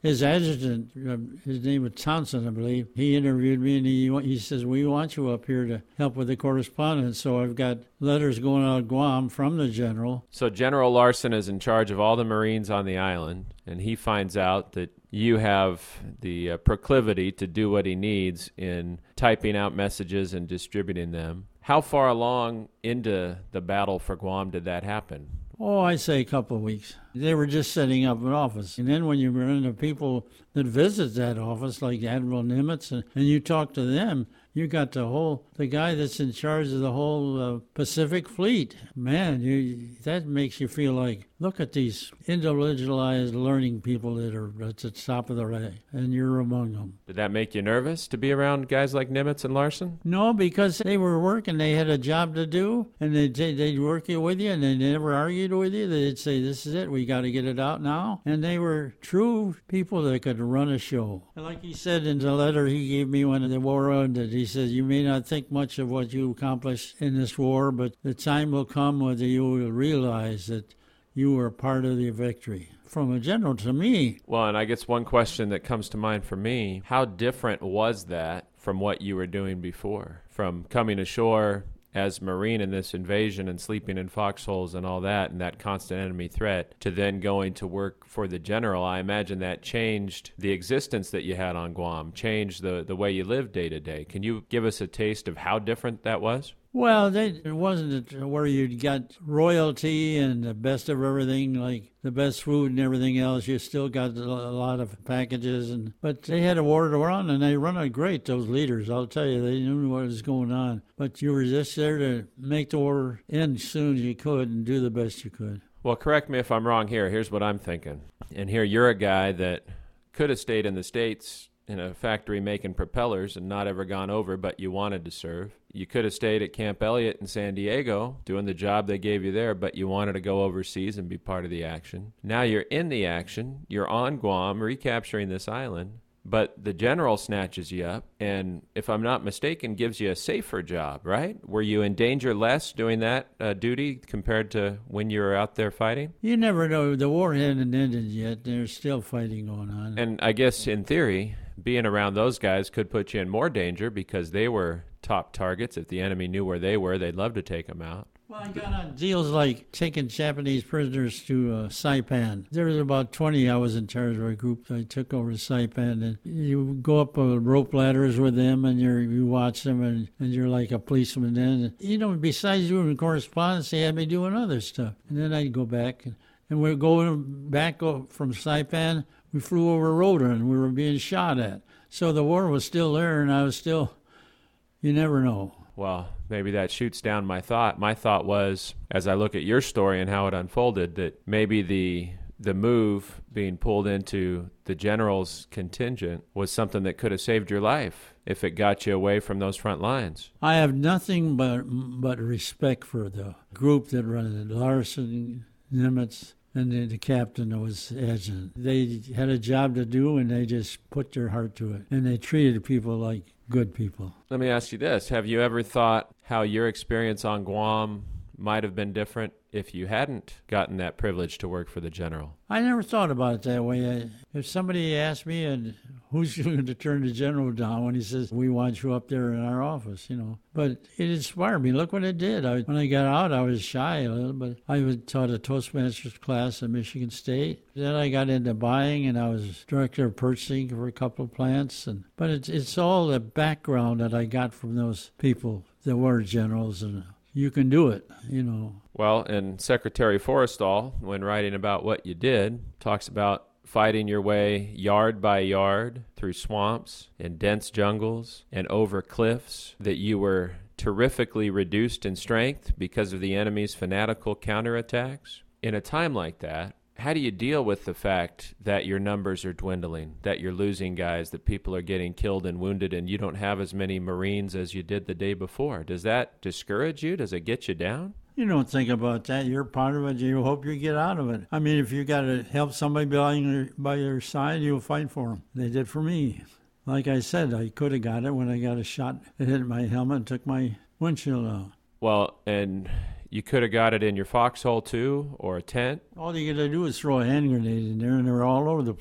his adjutant, uh, his name was Townsend, I believe, he interviewed me, and he he says, we want you up here to help with the correspondence. So I've got letters going out of Guam from the general. So General Larson is in charge of all the Marines on the island, and he finds out that you have the uh, proclivity to do what he needs in typing out messages and distributing them. How far along into the battle for Guam did that happen? Oh, I'd say a couple of weeks. They were just setting up an office. And then when you run into people that visit that office, like Admiral Nimitz, and, and you talk to them, you got the whole, the guy that's in charge of the whole uh, Pacific Fleet. Man, you, that makes you feel like, look at these individualized learning people that are at the top of the rank, and you're among them. Did that make you nervous to be around guys like Nimitz and Larson? No, because they were working. They had a job to do, and they'd, they'd work with you, and they never argued with you. They'd say, this is it. We got to get it out now. And they were true people that could run a show. And like he said in the letter he gave me when the war ended, he says, you may not think much of what you accomplished in this war, but the time will come when you will realize that you were part of the victory. From a general to me. Well, and I guess one question that comes to mind for me, how different was that from what you were doing before? From coming ashore as Marine in this invasion and sleeping in foxholes and all that and that constant enemy threat, to then going to work for the general. I imagine that changed the existence that you had on Guam, changed the, the way you lived day to day. Can you give us a taste of how different that was? Well, they, it wasn't where you got royalty and the best of everything, like the best food and everything else. You still got a lot of packages, and but they had a war to run, and they run it great, those leaders. I'll tell you, they knew what was going on. But you were just there to make the war end as soon as you could and do the best you could. Well, correct me if I'm wrong here. Here's what I'm thinking. And here you're a guy that could have stayed in the States in a factory making propellers and not ever gone over, but you wanted to serve. You could have stayed at Camp Elliott in San Diego doing the job they gave you there, but you wanted to go overseas and be part of the action. Now you're in the action. You're on Guam, recapturing this island, but the general snatches you up and, if I'm not mistaken, gives you a safer job, right? Were you in danger less doing that uh, duty compared to when you were out there fighting? You never know. The war hadn't ended yet. There's still fighting going on. And I guess, in theory, being around those guys could put you in more danger because they were top targets. If the enemy knew where they were, they'd love to take them out. Well, I got on deals like taking Japanese prisoners to uh, Saipan. There was about twenty. I was in charge of a group. I took over Saipan, and you go up uh, rope ladders with them, and you you watch them, and, and you're like a policeman then. You know, besides doing correspondence, they had me doing other stuff. And then I'd go back, and, and we're going back from Saipan. We flew over Rota, and we were being shot at. So the war was still there, and I was still, you never know. Well, maybe that shoots down my thought. My thought was, as I look at your story and how it unfolded, that maybe the the move being pulled into the general's contingent was something that could have saved your life if it got you away from those front lines. I have nothing but but respect for the group that ran it, Larson, Nimitz, and the, the captain was adjutant. They had a job to do, and they just put their heart to it. And they treated people like good people. Let me ask you this. Have you ever thought how your experience on Guam might have been different if you hadn't gotten that privilege to work for the general? I never thought about it that way. I, if somebody asked me, and who's going to turn the general down when he says, we want you up there in our office, you know. But it inspired me. Look what it did. I, when I got out, I was shy a little, but I was taught a Toastmasters class at Michigan State. Then I got into buying, and I was director of purchasing for a couple of plants. And But it's, it's all the background that I got from those people that were generals, and you can do it, you know. Well, and Secretary Forrestal, when writing about what you did, talks about fighting your way yard by yard through swamps and dense jungles and over cliffs, that you were terrifically reduced in strength because of the enemy's fanatical counterattacks. In a time like that, how do you deal with the fact that your numbers are dwindling, that you're losing guys, that people are getting killed and wounded, and you don't have as many Marines as you did the day before? Does that discourage you? Does it get you down? You don't think about that. You're part of it. You hope you get out of it. I mean, if you got to help somebody by your, by your side, you'll fight for them. They did for me. Like I said, I could have got it when I got a shot that hit my helmet and took my windshield out. Well, and you could have got it in your foxhole, too, or a tent. All you got to do is throw a hand grenade in there, and they're all over the place.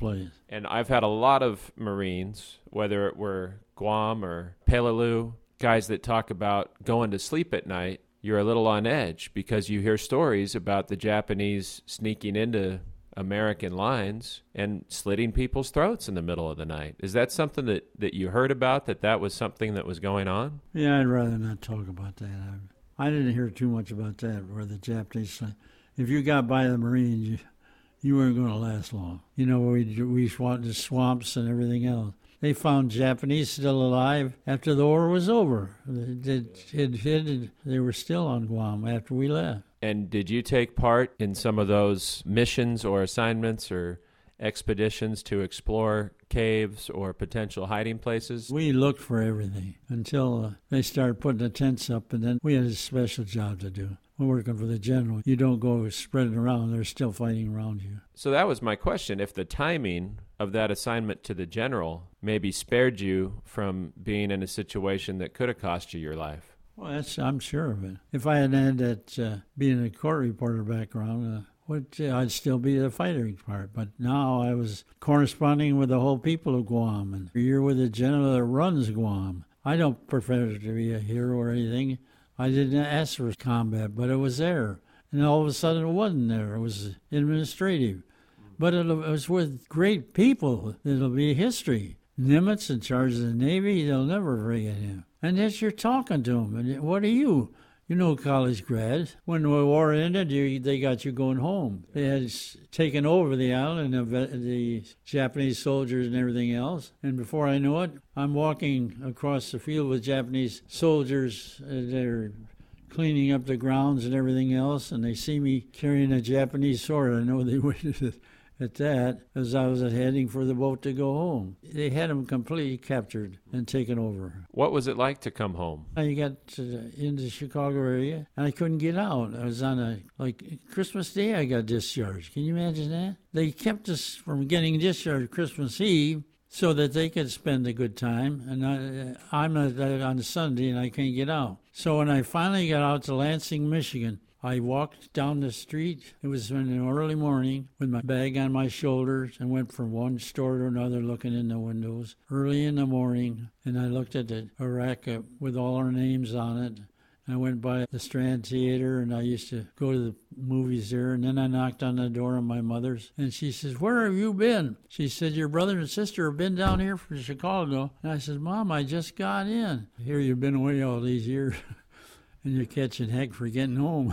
And I've had a lot of Marines, whether it were Guam or Peleliu, guys that talk about going to sleep at night. You're a little on edge because you hear stories about the Japanese sneaking into American lines and slitting people's throats in the middle of the night. Is that something that, that you heard about, that that was something that was going on? Yeah, I'd rather not talk about that. I, I didn't hear too much about that, where the Japanese, if you got by the Marines, you, you weren't going to last long. You know, we, we fought the swamps and everything else. They found Japanese still alive after the war was over. They had hid, they were still on Guam after we left. And did you take part in some of those missions or assignments or expeditions to explore caves or potential hiding places? We looked for everything until uh, they started putting the tents up, and then we had a special job to do. We're working for the general. You don't go spreading around. They're still fighting around you. So that was my question. If the timing of that assignment to the general maybe spared you from being in a situation that could have cost you your life. Well, that's, I'm sure of it. If I hadn't had that uh, being a court reporter background, uh, what, uh, I'd still be the fighting part. But now I was corresponding with the whole people of Guam, and you're with the general that runs Guam. I don't prefer to be a hero or anything. I didn't ask for combat, but it was there. And all of a sudden it wasn't there. It was administrative. But it was with great people. It'll be history. Nimitz in charge of the Navy, they'll never forget him. And yet you're talking to him. And what are you? You know, college grads. When the war ended, you, they got you going home. They had taken over the island, the, the Japanese soldiers and everything else. And before I know it, I'm walking across the field with Japanese soldiers. Uh, they're cleaning up the grounds and everything else, and they see me carrying a Japanese sword. I know they waited at that as I was heading for the boat to go home. They had him completely captured and taken over. What was it like to come home? I got to, into the Chicago area, and I couldn't get out. I was on a, like, Christmas Day I got discharged. Can you imagine that? They kept us from getting discharged Christmas Eve so that they could spend a good time, and I, I'm on Sunday, and I can't get out. So when I finally got out to Lansing, Michigan, I walked down the street. It was in the early morning with my bag on my shoulders and went from one store to another looking in the windows early in the morning. And I looked at the a rack with all our names on it. I went by the Strand Theater, and I used to go to the movies there. And then I knocked on the door of my mother's, and she says, "Where have you been?" She said, "Your brother and sister have been down here from Chicago." And I said, "Mom, I just got in." "Here you've been away all these years." And you're catching heck for getting home.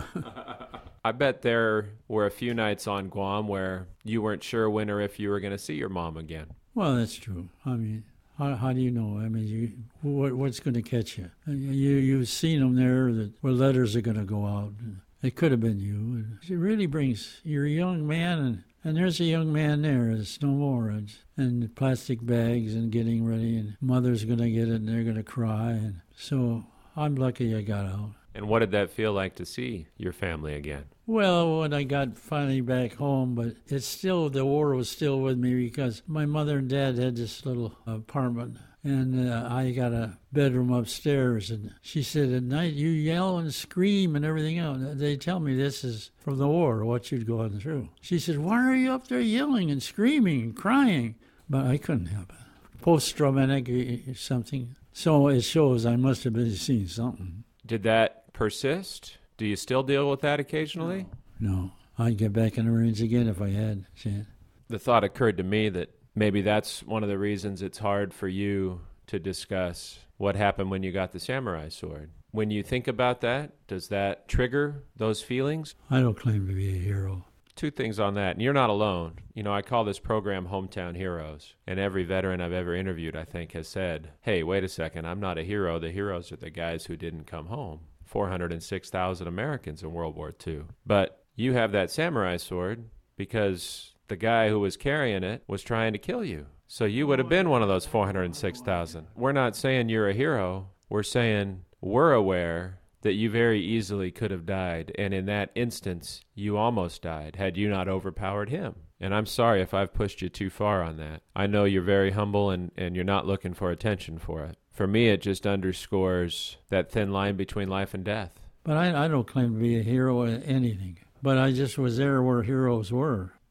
I bet there were a few nights on Guam where you weren't sure when or if you were going to see your mom again. Well, that's true. I mean, how, how do you know? I mean, you, what, what's going to catch you? you? You've seen them there that, where letters are going to go out. It could have been you. It really brings, you're a young man, and, and there's a young man there. It's no more. It's, and plastic bags and getting ready, and mother's going to get it, and they're going to cry. And so I'm lucky I got out. And what did that feel like to see your family again? Well, when I got finally back home, but it's still, the war was still with me because my mother and dad had this little apartment, and uh, I got a bedroom upstairs, and she said, at night you yell and scream and everything else. They tell me this is from the war, what you'd gone through. She said, "Why are you up there yelling and screaming and crying?" But I couldn't help it. Post-traumatic something. So it shows I must have been seeing something. Did that persist? Do you still deal with that occasionally? No. I'd get back in the Marines again if I had a chance. The thought occurred to me that maybe that's one of the reasons it's hard for you to discuss what happened when you got the samurai sword. When you think about that, does that trigger those feelings? I don't claim to be a hero. Two things on that, and you're not alone. You know, I call this program Hometown Heroes, and every veteran I've ever interviewed, I think, has said, hey, wait a second, I'm not a hero. The heroes are the guys who didn't come home. four hundred six thousand Americans in World War Two. But you have that samurai sword because the guy who was carrying it was trying to kill you. So you would have been one of those four hundred six thousand. We're not saying you're a hero. We're saying we're aware that you very easily could have died, and in that instance, you almost died had you not overpowered him. And I'm sorry if I've pushed you too far on that. I know you're very humble, and, and you're not looking for attention for it. For me, it just underscores that thin line between life and death. But I, I don't claim to be a hero at anything. But I just was there where heroes were.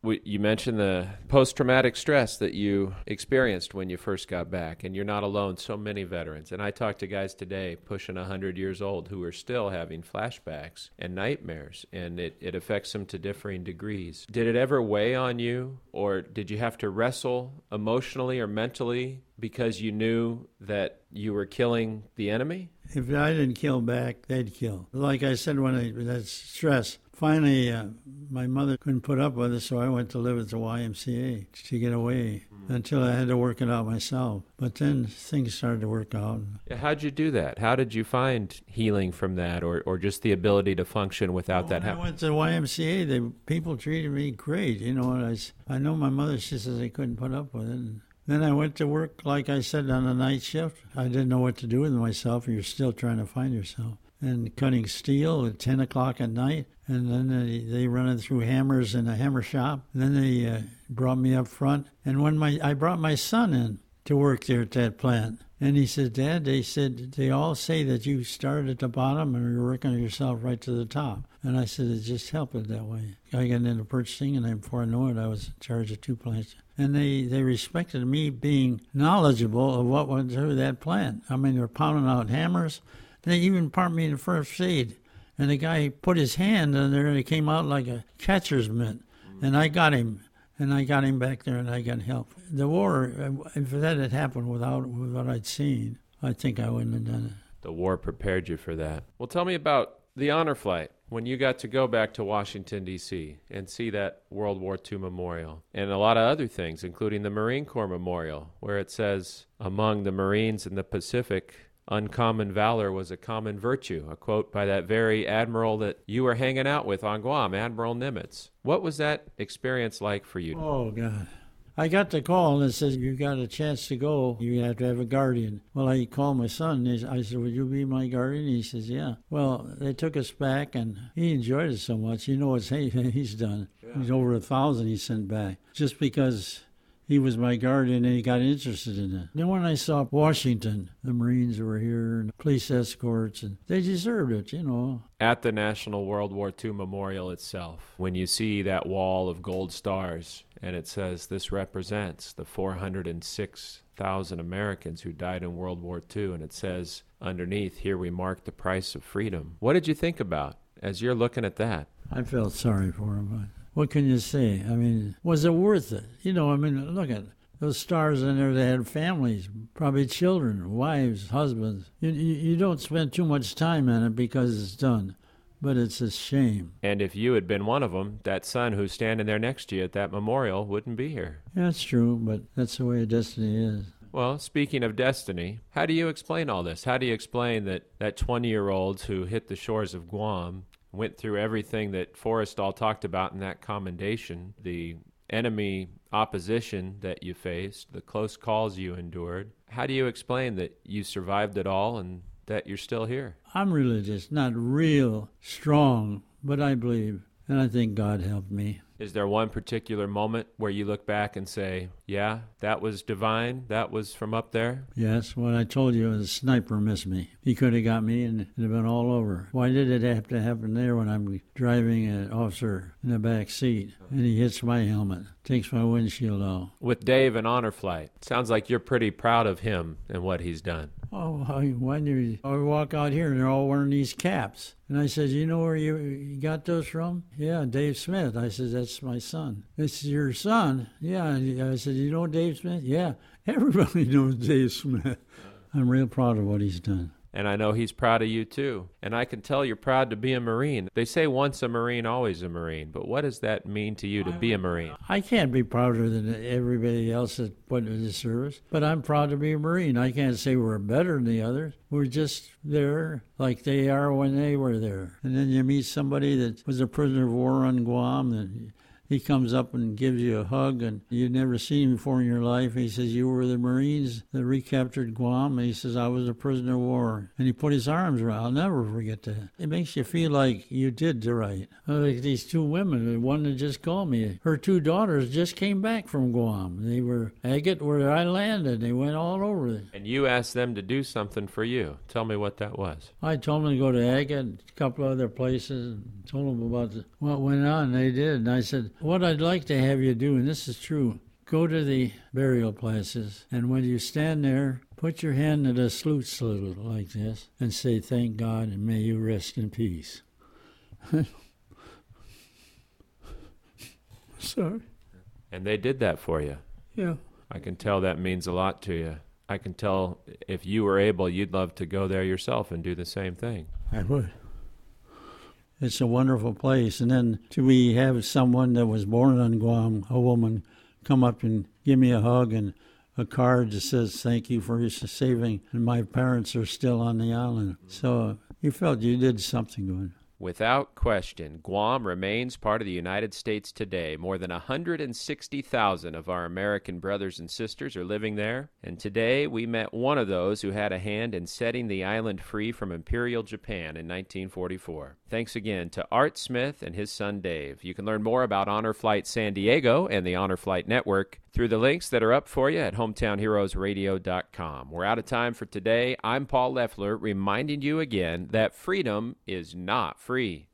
We, you mentioned the post-traumatic stress that you experienced when you first got back, and you're not alone. So many veterans. And I talked to guys today pushing one hundred years old who are still having flashbacks and nightmares, and it, it affects them to differing degrees. Did it ever weigh on you, or did you have to wrestle emotionally or mentally because you knew that you were killing the enemy? If I didn't kill back, they'd kill. Like I said, when I, that stress, finally uh, my mother couldn't put up with it, so I went to live at the Y M C A to get away mm. until I had to work it out myself. But then things started to work out. How'd you do that? How did you find healing from that, or, or just the ability to function without well, that happening? I went to the Y M C A. They, people treated me great. You know, and I, I know my mother, she says they couldn't put up with it. And then I went to work, like I said, on a night shift. I didn't know what to do with myself. You're still trying to find yourself. And cutting steel at ten o'clock at night. And then they, they run it through hammers in a hammer shop. And then they uh, brought me up front. And when my I brought my son in to work there at that plant. And he said, Dad, they said, they all say that you started at the bottom and you're working yourself right to the top. And I said, it just helped it that way. I got into purchasing, and then before I knew it, I was in charge of two plants. And they, they respected me being knowledgeable of what went through that plant. I mean, they were pounding out hammers. They even parked me in first aid. And the guy put his hand in there, and it came out like a catcher's mitt. And I got him. And I got him back there, and I got help. The war, if that had happened without with what I'd seen, I think I wouldn't have done it. The war prepared you for that. Well, tell me about the honor flight, when you got to go back to Washington, D C and see that World War Two memorial, and a lot of other things, including the Marine Corps Memorial, where it says, among the Marines in the Pacific, uncommon valor was a common virtue, a quote by that very admiral that you were hanging out with on Guam, Admiral Nimitz. What was that experience like for you? Oh, God. I got the call and it says, you got a chance to go. You have to have a guardian. Well, I called my son. I said, would you be my guardian? He says, yeah. Well, they took us back, and he enjoyed it so much. You know what he's done. Yeah. He's over a thousand he sent back just because he was my guardian and he got interested in it. Then when I saw Washington, the Marines were here and police escorts, and they deserved it, you know. At the National World War Two Memorial itself, when you see that wall of gold stars and it says this represents the four hundred six thousand Americans who died in World War Two, and it says underneath, here we mark the price of freedom. What did you think about as you're looking at that? I felt sorry for him, but what can you say? I mean, was it worth it? You know, I mean, look at those stars in there. They had families, probably children, wives, husbands. You, you, you don't spend too much time on it because it's done, but it's a shame. And if you had been one of them, that son who's standing there next to you at that memorial wouldn't be here. Yeah, that's true, but that's the way destiny is. Well, speaking of destiny, how do you explain all this? How do you explain that that twenty-year-old who hit the shores of Guam, went through everything that Forrestal talked about in that commendation, the enemy opposition that you faced, the close calls you endured? How do you explain that you survived it all and that you're still here? I'm religious, not real strong, but I believe, and I think God helped me. Is there one particular moment where you look back and say, yeah, that was divine, that was from up there? Yes, what I told you, the sniper missed me. He could have got me and it would have been all over. Why did it have to happen there when I'm driving an officer in the back seat and he hits my helmet, takes my windshield off? With Dave in honor flight, sounds like you're pretty proud of him and what he's done. Oh, when you I walk out here and they're all wearing these caps. And I said, you know where you, you got those from? Yeah, Dave Smith. I said, that's my son. It's your son? Yeah. I said, you know Dave Smith? Yeah. Everybody knows Dave Smith. I'm real proud of what he's done. And I know he's proud of you, too. And I can tell you're proud to be a Marine. They say once a Marine, always a Marine. But what does that mean to you to be a Marine? I can't be prouder than everybody else that put in the service. But I'm proud to be a Marine. I can't say we're better than the others. We're just there like they are when they were there. And then you meet somebody that was a prisoner of war on Guam, and he comes up and gives you a hug, and you've never seen him before in your life. He says, you were the Marines that recaptured Guam. And he says, I was a prisoner of war. And he put his arms around. I'll never forget that. It makes you feel like you did the right. Like these two women, the one that just called me, her two daughters just came back from Guam. They were Agate where I landed. They went all over it. And you asked them to do something for you. Tell me what that was. I told them to go to Agate, a couple of other places, and told them about the, what went on. They did. And I said, what I'd like to have you do, and this is true, go to the burial places, and when you stand there, put your hand in a salute salute like this and say, thank God, and may you rest in peace. Sorry. And they did that for you. Yeah. I can tell that means a lot to you. I can tell if you were able, you'd love to go there yourself and do the same thing. I would. It's a wonderful place. And then to we have someone that was born on Guam, a woman, come up and give me a hug and a card that says, thank you for your saving, and my parents are still on the island. So uh, you felt you did something good. Without question, Guam remains part of the United States today. More than one hundred sixty thousand of our American brothers and sisters are living there, and today we met one of those who had a hand in setting the island free from Imperial Japan in nineteen forty-four. Thanks again to Art Smith and his son Dave. You can learn more about Honor Flight San Diego and the Honor Flight Network through the links that are up for you at hometown heroes radio dot com. We're out of time for today. I'm Paul Leffler, reminding you again that freedom is not free.